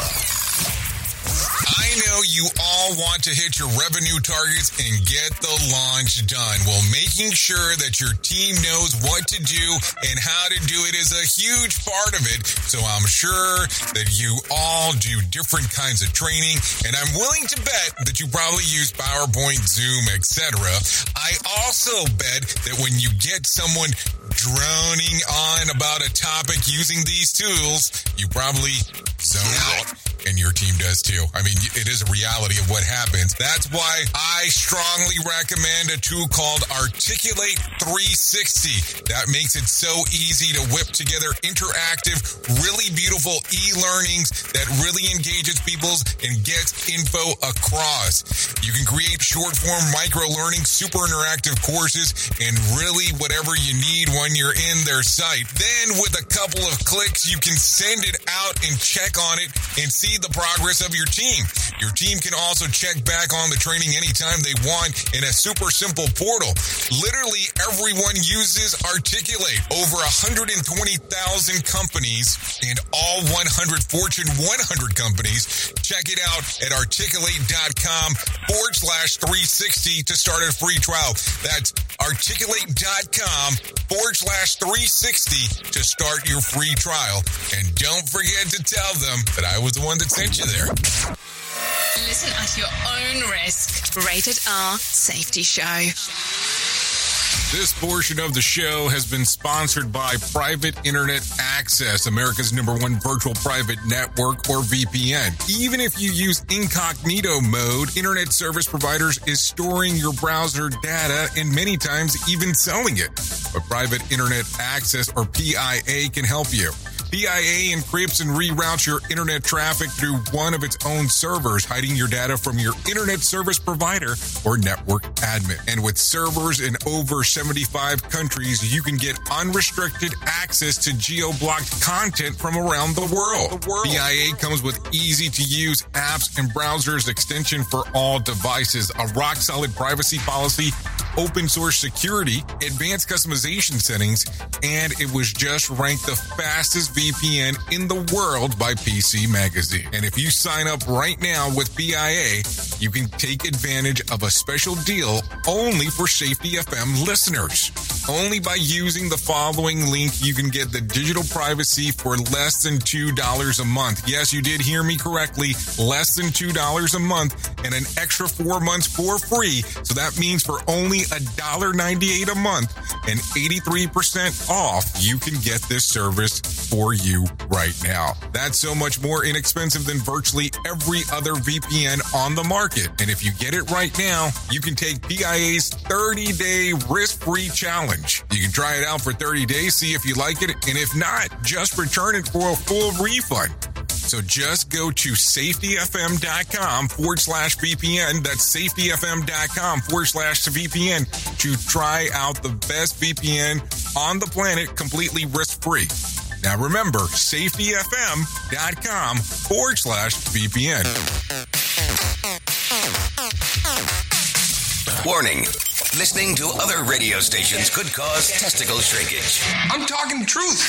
I know you all want to hit your revenue targets and get the launch done. Well, making sure that your team knows what to do and how to do it is a huge part of it. So I'm sure that you all do different kinds of training, and I'm willing to bet that you probably use PowerPoint, Zoom, et cetera. I also bet that when you get someone droning on about a topic using these tools, you probably zone out. And your team does too. I mean, it is a reality of what happens. That's why I strongly recommend a tool called Articulate three sixty. That makes it so easy to whip together interactive, really beautiful e-learnings that really engages people and gets info across. You can create short-form micro-learning, super interactive courses, and really whatever you need when you're in their site. Then with a couple of clicks, you can send it out and check on it and see the progress of your team. Your team can also check back on the training anytime they want in a super simple portal. Literally everyone uses Articulate. Over one hundred twenty thousand companies and all one hundred Fortune one hundred companies. Check it out at articulate.com forward slash 360 to start a free trial. That's articulate.com forward slash 360 to start your free trial. And don't forget to tell them that I was the one that sent you there. Listen at your own risk. Rated R Safety Show. This portion of the show has been sponsored by Private Internet Access, America's number one virtual private network, or V P N. Even if you use incognito mode, internet service providers is storing your browser data and many times even selling it. But Private Internet Access, or P I A, can help you. P I A encrypts and reroutes your internet traffic through one of its own servers, hiding your data from your internet service provider or network admin. And with servers in over seventy-five countries, you can get unrestricted access to geo-blocked content from around the world. The world. P I A comes with easy-to-use apps and browsers extension for all devices, a rock-solid privacy policy, open source security, advanced customization settings, and it was just ranked the fastest V P N in the world by P C Magazine. And if you sign up right now with P I A, you can take advantage of a special deal only for Safety F M listeners. Only by using the following link, you can get the digital privacy for less than two dollars a month. Yes, you did hear me correctly. Less than two dollars a month and an extra four months for free. So that means for only one dollar ninety-eight a month and eighty-three percent off, you can get this service for you right now. That's so much more inexpensive than virtually every other V P N on the market. And if you get it right now, you can take P I A's thirty-day risk-free challenge. You can try it out for thirty days, see if you like it, and if not, just return it for a full refund. So just go to safetyfm.com forward slash VPN. That's safetyfm.com forward slash VPN to try out the best V P N on the planet completely risk-free. Now remember, safetyfm.com forward slash VPN. Warning. Listening to other radio stations could cause testicle shrinkage. I'm talking truth.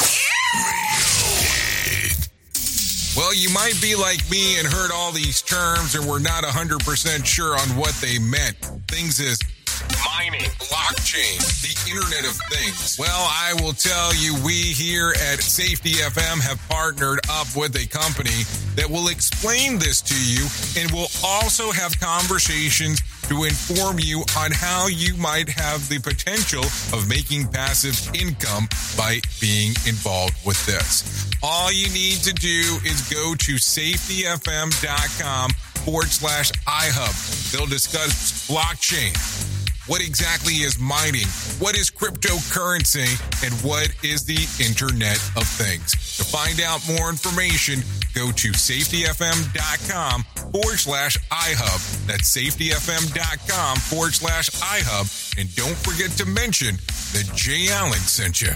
Well, you might be like me and heard all these terms and were not one hundred percent sure on what they meant. Things as mining, blockchain, the Internet of Things. Well, I will tell you, we here at Safety F M have partnered up with a company that will explain this to you and will also have conversations to inform you on how you might have the potential of making passive income by being involved with this. All you need to do is go to safetyfm.com forward slash iHub. They'll discuss blockchain. What exactly is mining? What is cryptocurrency? And what is the Internet of Things? To find out more information, go to safetyfm.com forward slash iHub. That's safetyfm.com forward slash iHub. And don't forget to mention that Jay Allen sent you.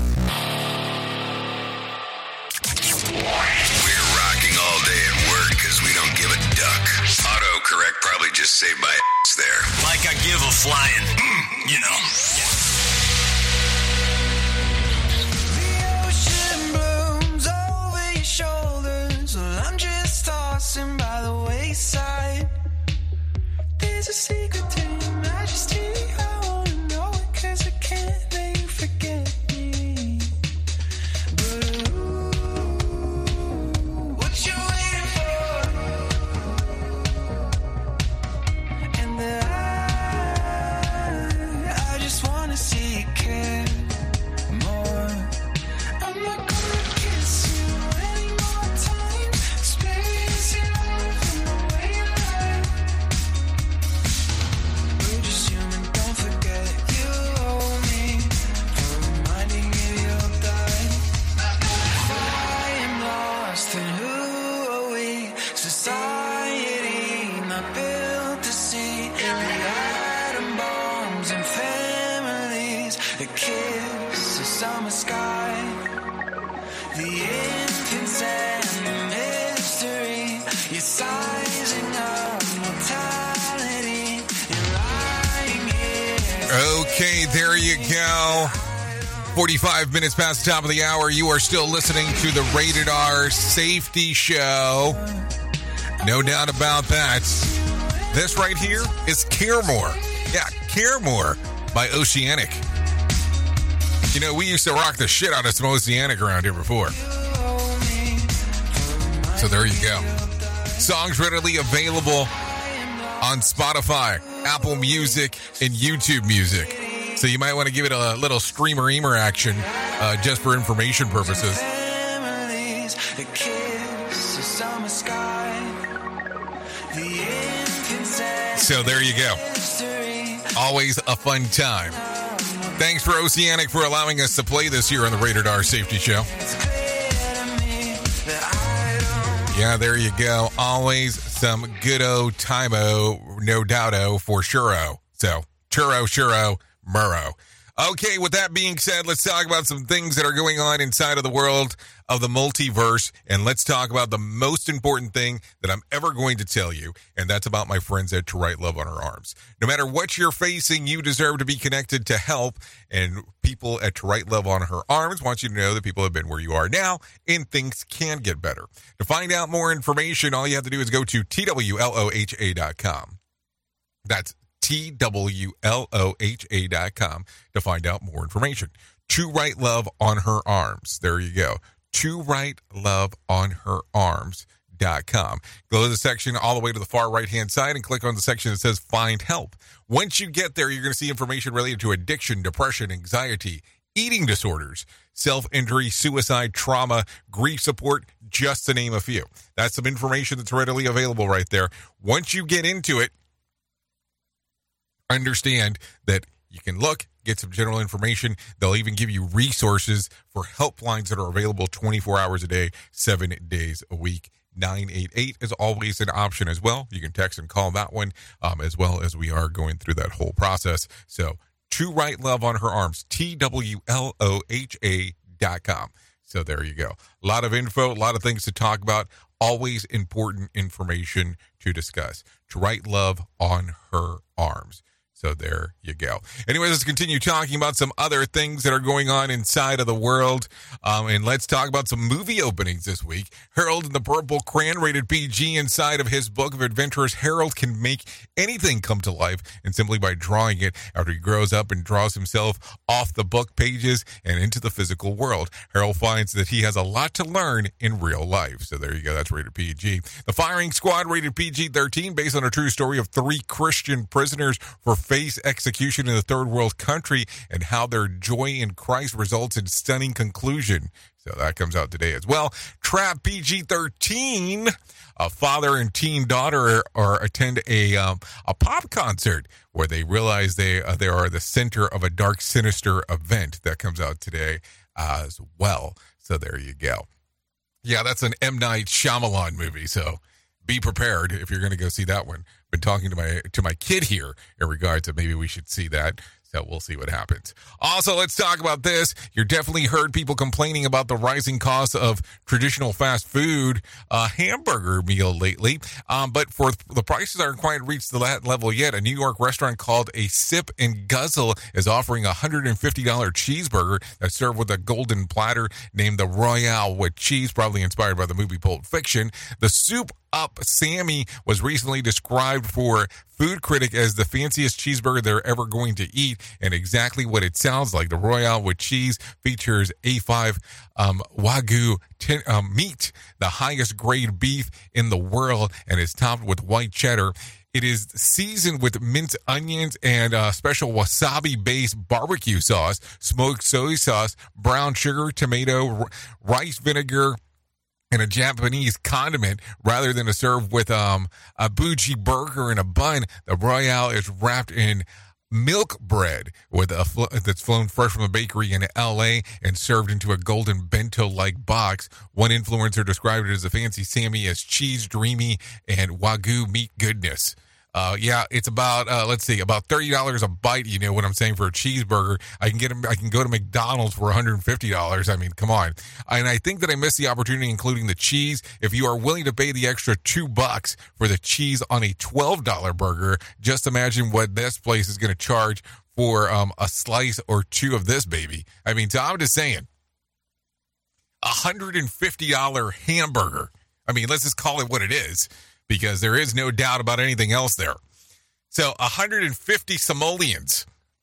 We're rocking all day at work because we don't give a duck. Autocorrect probably just saved my ass there. Like I give a flying, mm, you know. The ocean blooms over your shoulders. Well, I'm just tossing by the wayside. There's a secret to your majesty. I wanna know it 'cause I can't let you forget me. But ooh, what you waiting for? And I, I just wanna see you care more. I'm not gonna kiss you any more time. Experience it all in the way you lie. We're just human, don't forget you owe me for reminding you you'll die. If I am lost, then who are we? Society not built to see the atom bombs and families, the kiss, the summer sky, the infants and the mystery. You're sizing up mortality. You're lying here. Okay, there you go. forty-five minutes past the top of the hour. You are still listening to the Rated R Safety Show. No doubt about that. This right here is Caremore. Yeah, Caremore by Oceanic. You know, we used to rock the shit out of some Oceanic around here before. So there you go. Songs readily available on Spotify, Apple Music, and YouTube Music. So you might want to give it a little streamer-eamer action uh, just for information purposes. Families, the kiss, the summer sky, the infants and So there you go. mystery. Always a fun time. Thanks for Oceanic for allowing us to play this here on the Rated R Safety Show. Yeah, there you go. Always some good old time-o, no doubt-o for sure-o. So, churro, churro, murro. Okay, with that being said, let's talk about some things that are going on inside of the world of the multiverse, and let's talk about the most important thing that I'm ever going to tell you, and that's about my friends at To Write Love on Her Arms. No matter what you're facing, you deserve to be connected to help, and people at To Write Love on Her Arms want you to know that people have been where you are now, and things can get better. To find out more information, all you have to do is go to T W L O H A dot com. That's T W L O H A dot com to find out more information. To Write Love on Her Arms. There you go. To Write Love on Her Arms dot com. Go to the section all the way to the far right-hand side and click on the section that says Find Help. Once you get there, you're going to see information related to addiction, depression, anxiety, eating disorders, self-injury, suicide, trauma, grief support, just to name a few. That's some information that's readily available right there. Once you get into it, understand that you can look, get some general information. They'll even give you resources for helplines that are available twenty-four hours a day, seven days a week. nine eight eight is always an option as well. You can text and call that one um, as well as we are going through that whole process. So, To Write Love on Her Arms, T W L O H A dot com. So there you go. A lot of info, a lot of things to talk about. Always important information to discuss. To Write Love on Her Arms. So there you go. Anyways, let's continue talking about some other things that are going on inside of the world. Um, and let's talk about some movie openings this week. Harold and the Purple Crayon, rated P G, inside of his book of adventures. Harold can make anything come to life, and simply by drawing it after he grows up and draws himself off the book pages and into the physical world. Harold finds that he has a lot to learn in real life. So there you go. That's rated P G. The Firing Squad, rated P G thirteen, based on a true story of three Christian prisoners for face execution in a third world country and how their joy in Christ results in stunning conclusion. So that comes out today as well. Trap, P G thirteen. A father and teen daughter are attend a um, a pop concert where they realize they uh, they are the center of a dark, sinister event. That comes out today as well. So there you go. Yeah, that's an M. Night Shyamalan movie, so be prepared if you're going to go see that one. Been talking to my to my kid here in regards to maybe we should see that. So we'll see what happens. Also, let's talk about this. You've definitely heard people complaining about the rising cost of traditional fast food uh, hamburger meal lately. Um, but for the prices aren't quite reached that level yet. A New York restaurant called A Sip and Guzzle is offering a one hundred fifty dollars cheeseburger that's served with a golden platter named the Royale with cheese, probably inspired by the movie Pulp Fiction. The Soup Up Sammy was recently described for Food Critic as the fanciest cheeseburger they're ever going to eat, and exactly what it sounds like. The Royale with cheese features A five um, Wagyu t- um, meat, the highest grade beef in the world, and is topped with white cheddar. It is seasoned with minced onions and uh, special wasabi-based barbecue sauce, smoked soy sauce, brown sugar, tomato, r- rice vinegar, and a Japanese condiment. Rather than to serve with um, a bougie burger and a bun, the Royale is wrapped in milk bread with a fl- that's flown fresh from a bakery in L A and served into a golden bento-like box. One influencer described it as a fancy Sammy as cheese, dreamy, and Wagyu meat goodness. Uh, yeah, it's about, uh, let's see, about thirty dollars a bite, you know what I'm saying, for a cheeseburger. I can get a, I can go to McDonald's for one hundred fifty dollars. I mean, come on. And I think that I missed the opportunity, including the cheese. If you are willing to pay the extra two bucks for the cheese on a twelve dollars burger, just imagine what this place is going to charge for um, a slice or two of this baby. I mean, so I'm just saying, a one hundred fifty dollars hamburger. I mean, let's just call it what it is, because there is no doubt about anything else there. So one hundred fifty simoleons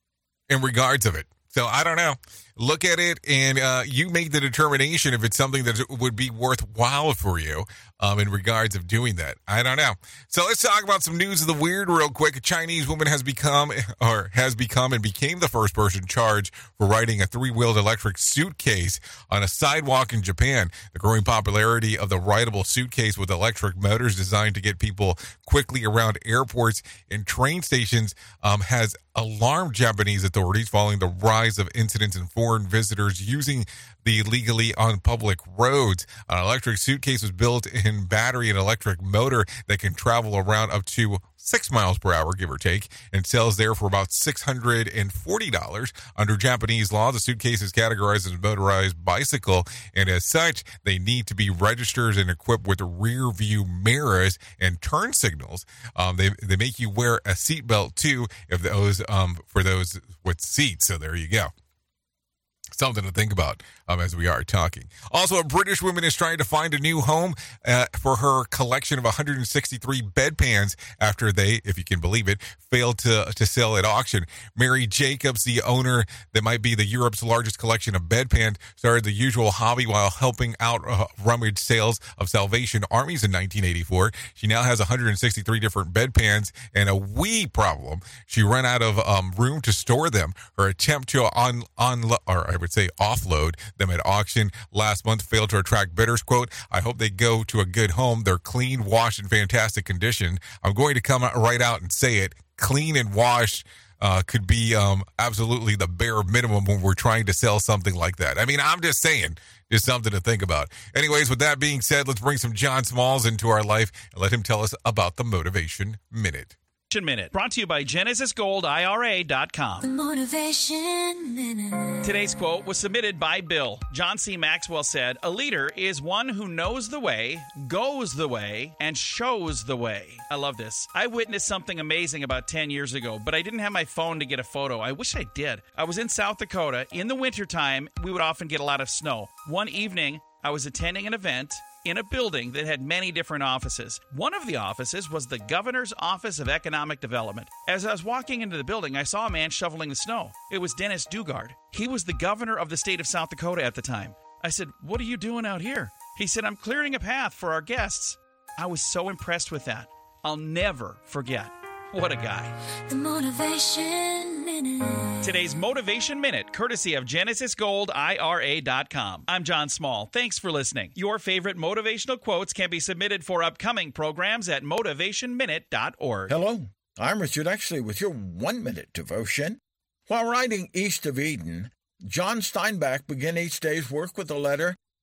in regards of it. So I don't know. Look at it, and uh, you make the determination if it's something that would be worthwhile for you um, in regards of doing that. I don't know. So let's talk about some news of the weird real quick. A Chinese woman has become, or has become and became the first person charged for riding a three-wheeled electric suitcase on a sidewalk in Japan. The growing popularity of the rideable suitcase with electric motors designed to get people quickly around airports and train stations um, has alarmed Japanese authorities following the rise of incidents in foreign visitors using the illegally on public roads. An electric suitcase was built in battery and electric motor that can travel around up to six miles per hour, give or take, and sells there for about six hundred forty dollars. Under Japanese law, the suitcase is categorized as a motorized bicycle, and as such, they need to be registered and equipped with rear view mirrors and turn signals. Um, they they make you wear a seatbelt too, if those um for those with seats. So there you go. Something to think about um, as we are talking. Also, a British woman is trying to find a new home uh, for her collection of one hundred sixty-three bedpans after they, if you can believe it, failed to, to sell at auction. Mary Jacobs, the owner that might be the Europe's largest collection of bedpans, started the usual hobby while helping out uh, rummage sales of Salvation Armies in nineteen eighty-four. She now has one hundred sixty-three different bedpans and a wee problem. She ran out of um, room to store them. Her attempt to on, on or I would say offload them at auction last month failed to attract bidders. Quote, I hope they go to a good home. They're clean, washed, in fantastic condition. I'm going to come right out and say it. Clean and washed uh, could be um, absolutely the bare minimum when we're trying to sell something like that. I mean, I'm just saying, just something to think about. Anyways, with that being said, let's bring some John Smalls into our life and let him tell us about the Motivation Minute. Minute, brought to you by Genesis Gold I R A dot com. The Motivation Minute. Today's quote was submitted by Bill. John C. Maxwell said, a leader is one who knows the way, goes the way, and shows the way. I love this. I witnessed something amazing about ten years ago, but I didn't have my phone to get a photo. I wish I did. I was in South Dakota. In the wintertime, we would often get a lot of snow. One evening, I was attending an event in a building that had many different offices. One of the offices was the Governor's Office of Economic Development. As I was walking into the building, I saw a man shoveling the snow. It was Dennis Dugard. He was the governor of the state of South Dakota at the time. I said, what are you doing out here? He said, I'm clearing a path for our guests. I was so impressed with that. I'll never forget. What a guy. The Motivation Minute. Today's Motivation Minute, courtesy of Genesis Gold I R A dot com. I'm John Small. Thanks for listening. Your favorite motivational quotes can be submitted for upcoming programs at motivation minute dot org. Hello, I'm Richard Exley with your one-minute devotion. While riding east of Eden, John Steinbach began each day's work with the letter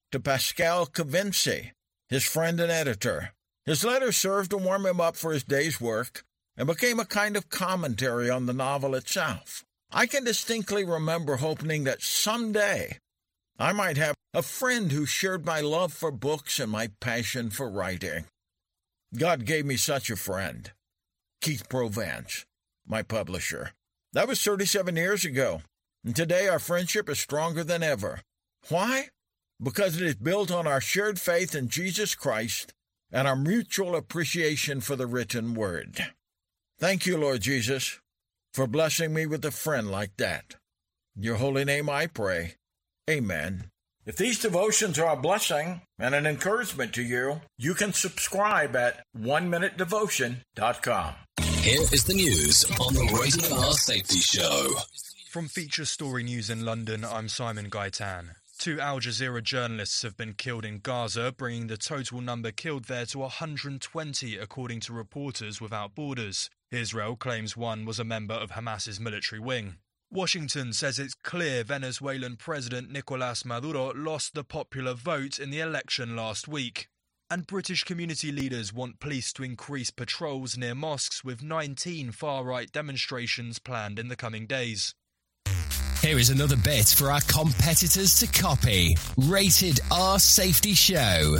to Pascal Kavinci, his friend and editor. His letter served to warm him up for his day's work and became a kind of commentary on the novel itself. I can distinctly remember hoping that someday I might have a friend who shared my love for books and my passion for writing. God gave me such a friend, Keith Provence, my publisher. That was thirty-seven years ago, and today our friendship is stronger than ever. Why? Because it is built on our shared faith in Jesus Christ and our mutual appreciation for the written word. Thank you, Lord Jesus, for blessing me with a friend like that. In your holy name I pray. Amen. If these devotions are a blessing and an encouragement to you, you can subscribe at one minute devotion dot com. Here is the news on the Rated R Safety Show. From Feature Story News in London, I'm Simon Gaitan. Two Al Jazeera journalists have been killed in Gaza, bringing the total number killed there to one hundred twenty, according to Reporters Without Borders. Israel claims one was a member of Hamas's military wing. Washington says it's clear Venezuelan President Nicolás Maduro lost the popular vote in the election last week. And British community leaders want police to increase patrols near mosques, with nineteen far-right demonstrations planned in the coming days. Here is another bit for our competitors to copy. Rated R Safety Show.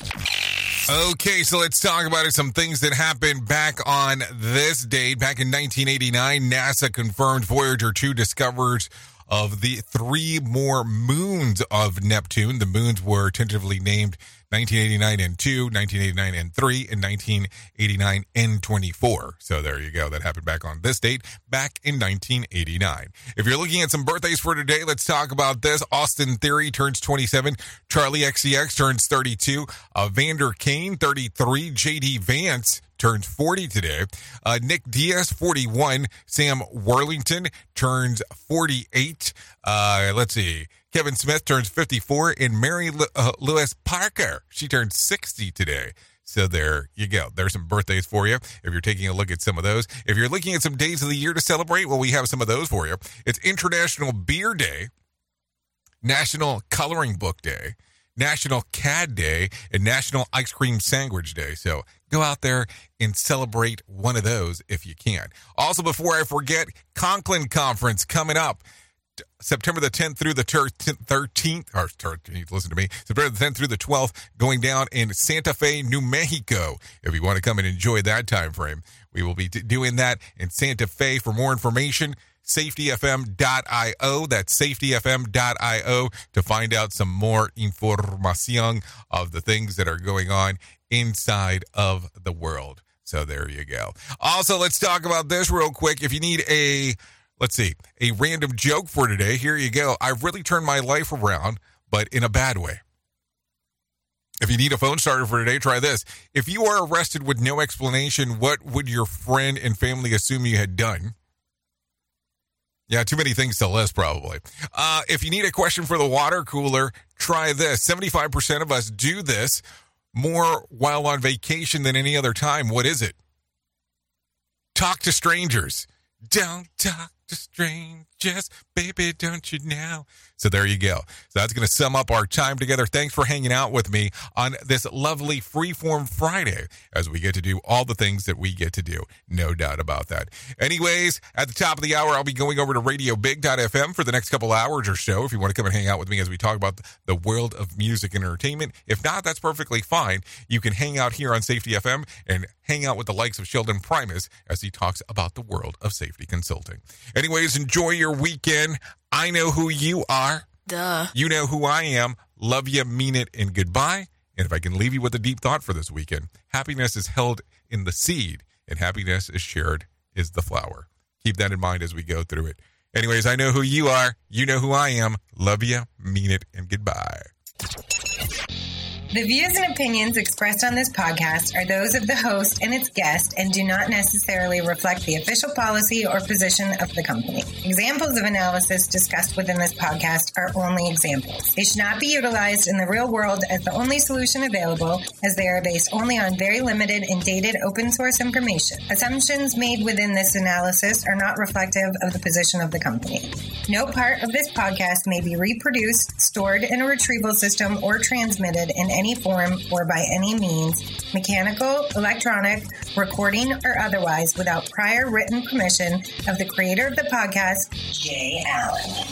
Okay, so let's talk about it. Some things that happened back on this date. Back in nineteen eighty-nine, NASA confirmed Voyager two discovered of the three more moons of Neptune. The moons were tentatively named nineteen eighty-nine N two, nineteen eighty-nine N three, and nineteen eighty-nine N twenty-four. So there you go. That happened back on this date, back in nineteen eighty-nine. If you're looking at some birthdays for today, let's talk about this. Austin Theory turns twenty-seven. Charlie X C X turns thirty-two. Uh, Vander Kane, thirty-three. J D Vance turns forty today. Uh, Nick Diaz, forty-one. Sam Worthington turns forty-eight. Uh, let's see. Kevin Smith turns fifty-four, and Mary Lu- uh, Lewis Parker, she turns sixty today. So there you go. There's some birthdays for you if you're taking a look at some of those. If you're looking at some days of the year to celebrate, well, we have some of those for you. It's International Beer Day, National Coloring Book Day, National C A D Day, and National Ice Cream Sandwich Day. So go out there and celebrate one of those if you can. Also, before I forget, Conklin Conference coming up. September the tenth through the thirteenth, or thirteenth, listen to me, September the tenth through the twelfth, going down in Santa Fe, New Mexico. If you want to come and enjoy that time frame, we will be t- doing that in Santa Fe. For more information, safety f m dot io. That's safety f m dot io to find out some more information of the things that are going on inside of the world. So there you go. Also, let's talk about this real quick. If you need a Let's see, a random joke for today. Here you go. I've really turned my life around, but in a bad way. If you need a phone starter for today, try this. If you are arrested with no explanation, what would your friend and family assume you had done? Yeah, too many things to list, probably. Uh, if you need a question for the water cooler, try this. seventy-five percent of us do this more while on vacation than any other time. What is it? Talk to strangers. Don't talk to strangers, baby, don't you now? So there you go. So that's going to sum up our time together. Thanks for hanging out with me on this lovely Freeform Friday as we get to do all the things that we get to do. No doubt about that. Anyways, at the top of the hour, I'll be going over to radio big dot f m for the next couple hours or so if you want to come and hang out with me as we talk about the world of music and entertainment. If not, that's perfectly fine. You can hang out here on Safety F M and hang out with the likes of Sheldon Primus as he talks about the world of safety consulting. Anyways, enjoy your weekend. I know who you are. Duh. You know who I am. Love you, mean it, and goodbye. And if I can leave you with a deep thought for this weekend, happiness is held in the seed, and happiness is shared is the flower. Keep that in mind as we go through it. Anyways, I know who you are. You know who I am. Love you, mean it, and goodbye. The views and opinions expressed on this podcast are those of the host and its guest and do not necessarily reflect the official policy or position of the company. Examples of analysis discussed within this podcast are only examples. They should not be utilized in the real world as the only solution available, as they are based only on very limited and dated open source information. Assumptions made within this analysis are not reflective of the position of the company. No part of this podcast may be reproduced, stored in a retrieval system, or transmitted in any any form or by any means, mechanical, electronic, recording, or otherwise, without prior written permission of the creator of the podcast, Jay Allen.